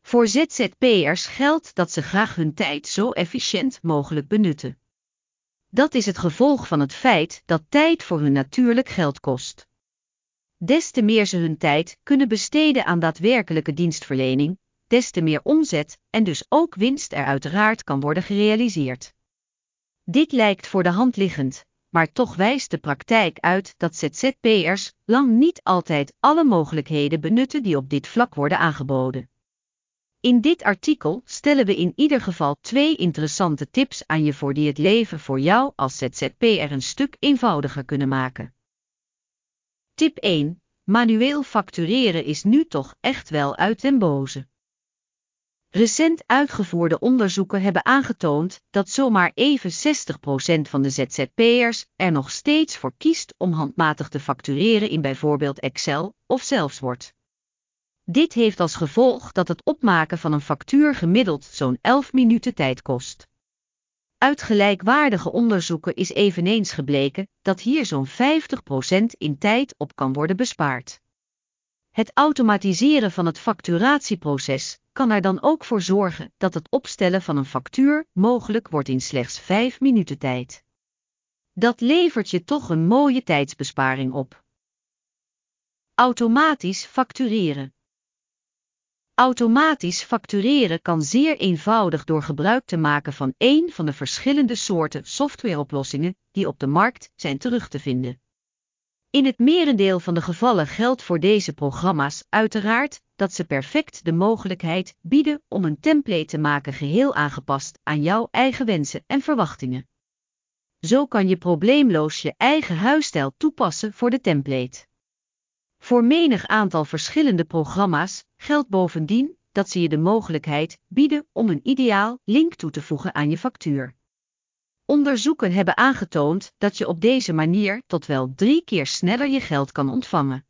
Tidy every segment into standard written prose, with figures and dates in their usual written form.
Voor ZZP'ers geldt dat ze graag hun tijd zo efficiënt mogelijk benutten. Dat is het gevolg van het feit dat tijd voor hun natuurlijk geld kost. Des te meer ze hun tijd kunnen besteden aan daadwerkelijke dienstverlening, des te meer omzet en dus ook winst er uiteraard kan worden gerealiseerd. Dit lijkt voor de hand liggend, maar toch wijst de praktijk uit dat ZZP'ers lang niet altijd alle mogelijkheden benutten die op dit vlak worden aangeboden. In dit artikel stellen we in ieder geval 2 interessante tips aan je voor die het leven voor jou als ZZP'er een stuk eenvoudiger kunnen maken. Tip 1. Manueel factureren is nu toch echt wel uit den boze. Recent uitgevoerde onderzoeken hebben aangetoond dat zomaar even 60% van de ZZP'ers er nog steeds voor kiest om handmatig te factureren in bijvoorbeeld Excel of zelfs Word. Dit heeft als gevolg dat het opmaken van een factuur gemiddeld zo'n 11 minuten tijd kost. Uit gelijkwaardige onderzoeken is eveneens gebleken dat hier zo'n 50% in tijd op kan worden bespaard. Het automatiseren van het facturatieproces kan er dan ook voor zorgen dat het opstellen van een factuur mogelijk wordt in slechts 5 minuten tijd. Dat levert je toch een mooie tijdsbesparing op. Automatisch factureren. Automatisch factureren kan zeer eenvoudig door gebruik te maken van één van de verschillende soorten softwareoplossingen die op de markt zijn terug te vinden. In het merendeel van de gevallen geldt voor deze programma's uiteraard dat ze perfect de mogelijkheid bieden om een template te maken geheel aangepast aan jouw eigen wensen en verwachtingen. Zo kan je probleemloos je eigen huisstijl toepassen voor de template. Voor menig aantal verschillende programma's geldt bovendien dat ze je de mogelijkheid bieden om een ideaal link toe te voegen aan je factuur. Onderzoeken hebben aangetoond dat je op deze manier tot wel 3 keer sneller je geld kan ontvangen.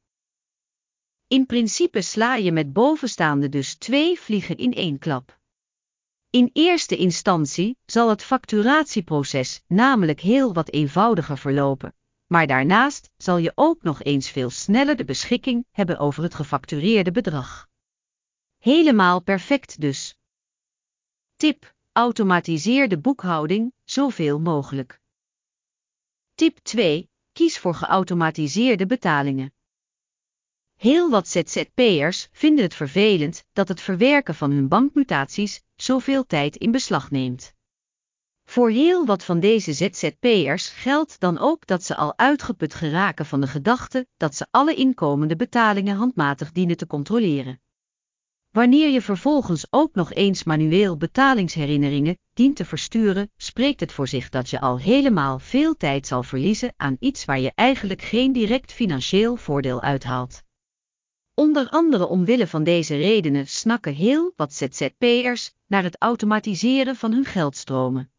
In principe sla je met bovenstaande dus 2 vliegen in 1 klap. In eerste instantie zal het facturatieproces namelijk heel wat eenvoudiger verlopen, maar daarnaast zal je ook nog eens veel sneller de beschikking hebben over het gefactureerde bedrag. Helemaal perfect dus. Tip: automatiseer de boekhouding zoveel mogelijk. Tip 2: kies voor geautomatiseerde betalingen. Heel wat ZZP'ers vinden het vervelend dat het verwerken van hun bankmutaties zoveel tijd in beslag neemt. Voor heel wat van deze ZZP'ers geldt dan ook dat ze al uitgeput geraken van de gedachte dat ze alle inkomende betalingen handmatig dienen te controleren. Wanneer je vervolgens ook nog eens manueel betalingsherinneringen dient te versturen, spreekt het voor zich dat je al helemaal veel tijd zal verliezen aan iets waar je eigenlijk geen direct financieel voordeel uithaalt. Onder andere omwille van deze redenen snakken heel wat ZZP'ers naar het automatiseren van hun geldstromen.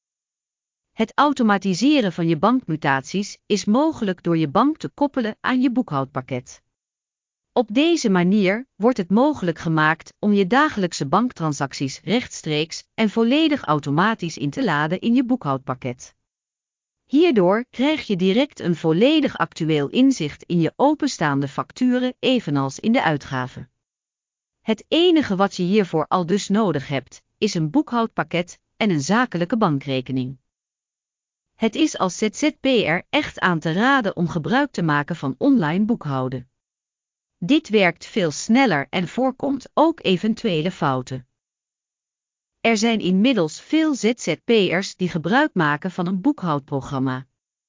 Het automatiseren van je bankmutaties is mogelijk door je bank te koppelen aan je boekhoudpakket. Op deze manier wordt het mogelijk gemaakt om je dagelijkse banktransacties rechtstreeks en volledig automatisch in te laden in je boekhoudpakket. Hierdoor krijg je direct een volledig actueel inzicht in je openstaande facturen evenals in de uitgaven. Het enige wat je hiervoor al dus nodig hebt, is een boekhoudpakket en een zakelijke bankrekening. Het is als ZZP'er echt aan te raden om gebruik te maken van online boekhouden. Dit werkt veel sneller en voorkomt ook eventuele fouten. Er zijn inmiddels veel ZZP'ers die gebruik maken van een boekhoudprogramma.